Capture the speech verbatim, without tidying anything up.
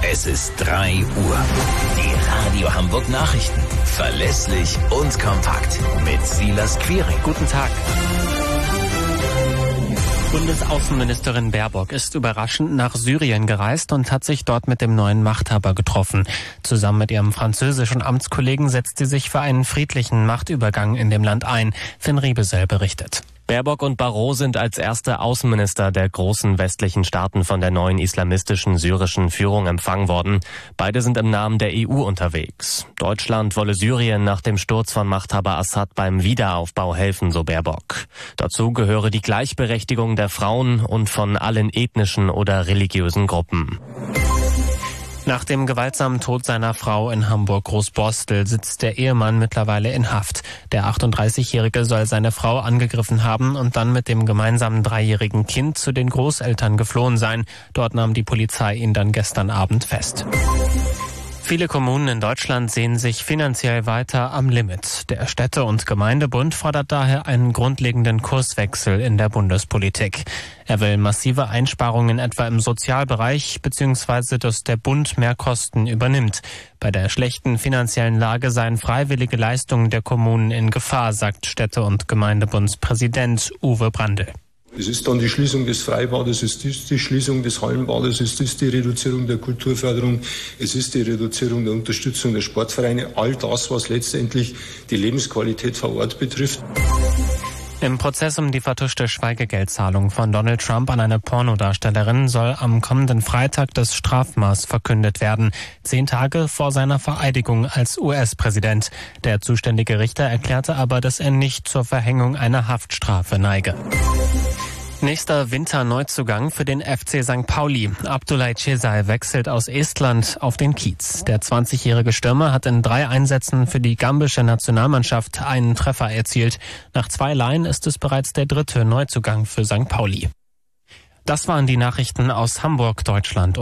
Es ist drei Uhr. Die Radio Hamburg Nachrichten. Verlässlich und kompakt. Mit Silas Quiring. Guten Tag. Bundesaußenministerin Baerbock ist überraschend nach Syrien gereist und hat sich dort mit dem neuen Machthaber getroffen. Zusammen mit ihrem französischen Amtskollegen setzt sie sich für einen friedlichen Machtübergang in dem Land ein. Finn Riebesell berichtet. Baerbock und Barrot sind als erste Außenminister der großen westlichen Staaten von der neuen islamistischen syrischen Führung empfangen worden. Beide sind im Namen der E U unterwegs. Deutschland wolle Syrien nach dem Sturz von Machthaber Assad beim Wiederaufbau helfen, so Baerbock. Dazu gehöre die Gleichberechtigung der Frauen und von allen ethnischen oder religiösen Gruppen. Nach dem gewaltsamen Tod seiner Frau in Hamburg-Großborstel sitzt der Ehemann mittlerweile in Haft. Der achtunddreißigjährige soll seine Frau angegriffen haben und dann mit dem gemeinsamen dreijährigen Kind zu den Großeltern geflohen sein. Dort nahm die Polizei ihn dann gestern Abend fest. Viele Kommunen in Deutschland sehen sich finanziell weiter am Limit. Der Städte- und Gemeindebund fordert daher einen grundlegenden Kurswechsel in der Bundespolitik. Er will massive Einsparungen etwa im Sozialbereich bzw. dass der Bund mehr Kosten übernimmt. Bei der schlechten finanziellen Lage seien freiwillige Leistungen der Kommunen in Gefahr, sagt Städte- und Gemeindebundspräsident Uwe Brandl. Es ist dann die Schließung des Freibades, es ist die Schließung des Hallenbades, es ist die Reduzierung der Kulturförderung, es ist die Reduzierung der Unterstützung der Sportvereine, all das, was letztendlich die Lebensqualität vor Ort betrifft. Im Prozess um die vertuschte Schweigegeldzahlung von Donald Trump an eine Pornodarstellerin soll am kommenden Freitag das Strafmaß verkündet werden. Zehn Tage vor seiner Vereidigung als U S-Präsident. Der zuständige Richter erklärte aber, dass er nicht zur Verhängung einer Haftstrafe neige. Nächster Winterneuzugang für den F C Sankt Pauli. Abdullah Cesay wechselt aus Estland auf den Kiez. Der zwanzigjährige Stürmer hat in drei Einsätzen für die gambische Nationalmannschaft einen Treffer erzielt. Nach zwei Leihen ist es bereits der dritte Neuzugang für Sankt Pauli. Das waren die Nachrichten aus Hamburg, Deutschland.